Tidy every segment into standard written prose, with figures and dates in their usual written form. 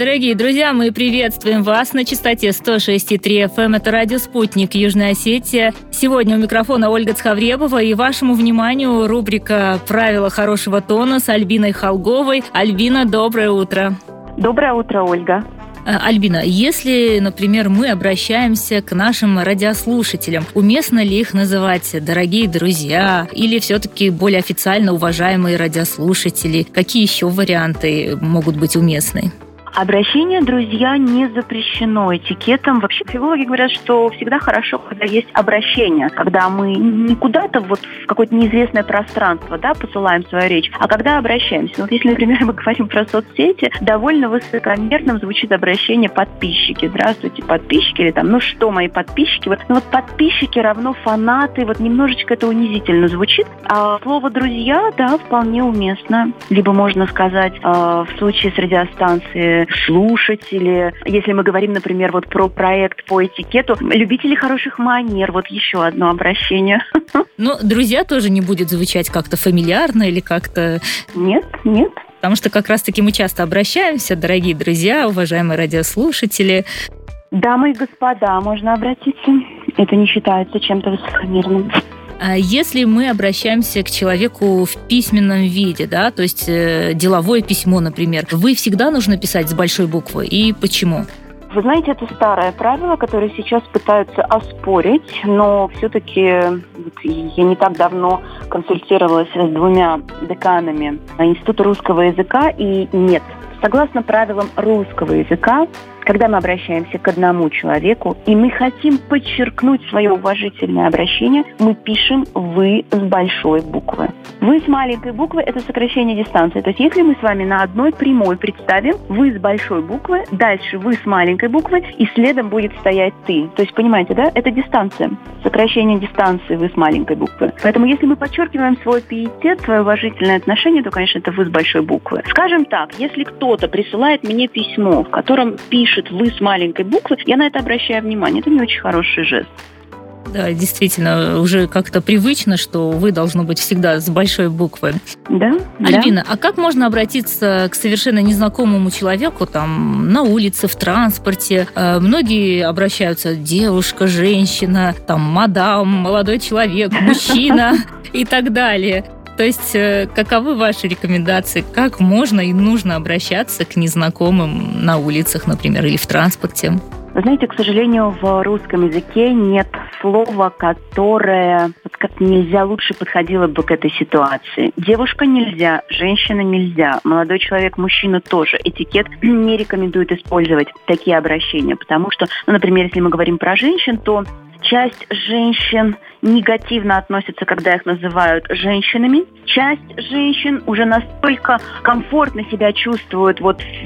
Дорогие друзья, мы приветствуем вас на частоте 106,3 FM. Это радио «Спутник», Южная Осетия. Сегодня у микрофона Ольга Цхавребова, и вашему вниманию рубрика «Правила хорошего тона» с Альбиной Холговой. Альбина, доброе утро. Доброе утро, Ольга. Альбина, если, например, мы обращаемся к нашим радиослушателям, уместно ли их называть «дорогие друзья» или все-таки более официально «уважаемые радиослушатели»? Какие еще варианты могут быть уместны? Обращение «друзья» не запрещено этикетом. Вообще филологи говорят, что всегда хорошо, когда есть обращение, когда мы не куда-то в какое-то неизвестное пространство, посылаем свою речь, а когда обращаемся. Вот если, например, мы говорим про соцсети, довольно высокомерным звучит обращение «подписчики». Здравствуйте, подписчики, или там, что мои подписчики? Подписчики равно фанаты, немножечко это унизительно звучит. А слово «друзья», вполне уместно. Либо можно сказать в случае с радиостанцией слушатели. Если мы говорим, например, про проект по этикету, любители хороших манер, еще одно обращение. Но друзья тоже не будет звучать как-то фамильярно или как-то... Нет. Потому что как раз-таки мы часто обращаемся, дорогие друзья, уважаемые радиослушатели. Дамы и господа, можно обратиться. Это не считается чем-то высокомерным. Если мы обращаемся к человеку в письменном виде, то есть деловое письмо, например, вы всегда нужно писать с большой буквы. И почему? Вы знаете, это старое правило, которое сейчас пытаются оспорить, но все-таки я не так давно консультировалась с 2 деканами Института русского языка, и нет. Согласно правилам русского языка, когда мы обращаемся к одному человеку, и мы хотим подчеркнуть свое уважительное обращение, мы пишем «вы» с большой буквы. «Вы» с маленькой буквы – это сокращение дистанции. То есть если мы с вами на одной прямой представим «вы» с большой буквы, дальше «вы» с маленькой буквы, и следом будет стоять «ты». То есть, понимаете, это дистанция. Сокращение дистанции «вы» с маленькой буквы. Поэтому если мы подчеркиваем свой пиетет, свое уважительное отношение, то, конечно, это «вы» с большой буквы. Скажем так, если кто-то присылает мне письмо, в котором пишет «вы» с маленькой буквы, я на это обращаю внимание. Это не очень хороший жест. Да, действительно, уже как-то привычно, что «вы» должно быть всегда с большой буквы. Да. Альбина, а как можно обратиться к совершенно незнакомому человеку на улице, в транспорте? Многие обращаются девушка, женщина, мадам, молодой человек, мужчина и так далее. То есть, каковы ваши рекомендации? Как можно и нужно обращаться к незнакомым на улицах, например, или в транспорте? Вы знаете, к сожалению, в русском языке нет слова, которое как-то лучше подходило бы к этой ситуации. Девушка нельзя, женщина нельзя, молодой человек, мужчина тоже. Этикет не рекомендует использовать такие обращения, потому что, например, если мы говорим про женщин, то часть женщин негативно относятся, когда их называют женщинами. Часть женщин уже настолько комфортно себя чувствуют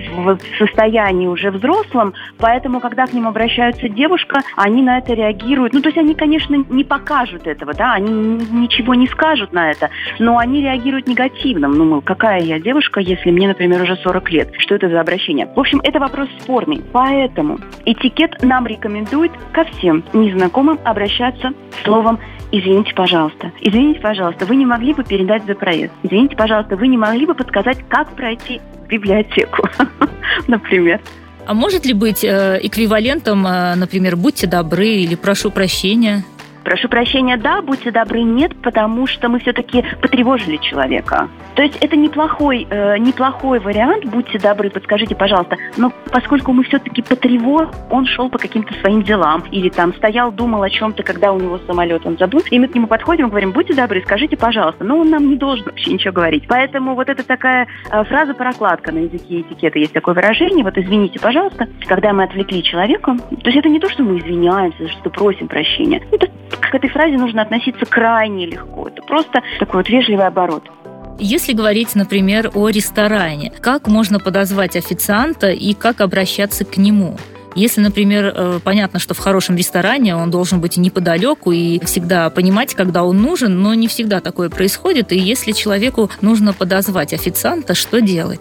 в состоянии уже взрослом, поэтому, когда к ним обращается девушка, они на это реагируют. То есть они, конечно, не покажут этого, они ничего не скажут на это, но они реагируют негативно. Какая я девушка, если мне, например, уже 40 лет? Что это за обращение? В общем, это вопрос спорный. Поэтому этикет нам рекомендует ко всем незнакомым обращаться словом «извините, пожалуйста». «Извините, пожалуйста, вы не могли бы передать за проезд?» «Извините, пожалуйста, вы не могли бы подсказать, как пройти в библиотеку?» Например. А может ли быть эквивалентом, например, «будьте добры» или «прошу прощения»? Прошу прощения, да, будьте добры, нет, потому что мы все-таки потревожили человека. То есть это неплохой вариант, будьте добры, подскажите, пожалуйста. Но поскольку мы все-таки потревожили, он шел по каким-то своим делам. Или стоял, думал о чем-то, когда у него самолет, он забыл. И мы к нему подходим и говорим, будьте добры, скажите, пожалуйста. Но он нам не должен вообще ничего говорить. Поэтому это такая фраза-прокладка на языке этикета. Есть такое выражение, извините, пожалуйста, когда мы отвлекли человека. То есть это не то, что мы извиняемся, что просим прощения. Это к этой фразе нужно относиться крайне легко. Это просто такой вежливый оборот. Если говорить, например, о ресторане, как можно подозвать официанта и как обращаться к нему? Если, например, понятно, что в хорошем ресторане он должен быть неподалеку и всегда понимать, когда он нужен, но не всегда такое происходит. И если человеку нужно подозвать официанта, что делать?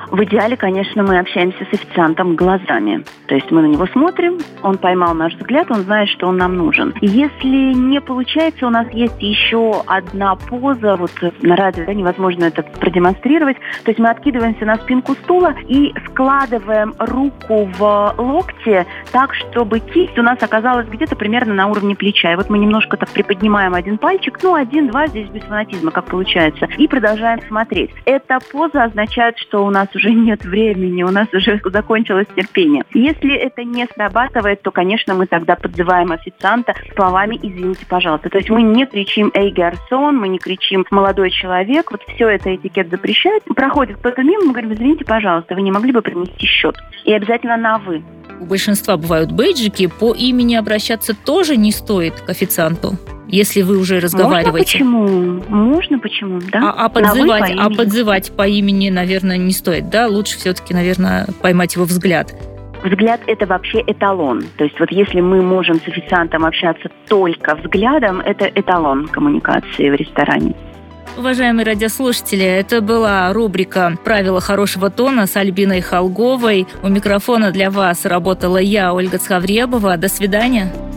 В идеале, конечно, мы общаемся с официантом глазами. То есть мы на него смотрим, он поймал наш взгляд, он знает, что он нам нужен. Если не получается, у нас есть еще одна поза, вот на радио невозможно это продемонстрировать. То есть мы откидываемся на спинку стула и складываем руку в локте так, чтобы кисть у нас оказалась где-то примерно на уровне плеча. И вот мы немножко так приподнимаем один пальчик, один-два, здесь без фанатизма, как получается, и продолжаем смотреть. Эта поза означает, что у нас уже нет времени, у нас уже закончилось терпение. Если это не срабатывает, то, конечно, мы тогда подзываем официанта словами «извините, пожалуйста». То есть мы не кричим «эй, гарсон», мы не кричим «молодой человек», вот все это этикет запрещает. Проходит кто-то мимо, мы говорим «извините, пожалуйста, вы не могли бы принести счет?» И обязательно на «вы». У большинства бывают бейджики, по имени обращаться тоже не стоит к официанту, если вы уже разговариваете. Можно почему, да. А подзывать по имени, наверное, не стоит, да? Лучше все-таки, наверное, поймать его взгляд. Взгляд – это вообще эталон. То есть вот если мы можем с официантом общаться только взглядом, это эталон коммуникации в ресторане. Уважаемые радиослушатели, это была рубрика «Правила хорошего тона» с Альбиной Холговой. У микрофона для вас работала я, Ольга Цхавребова. До свидания.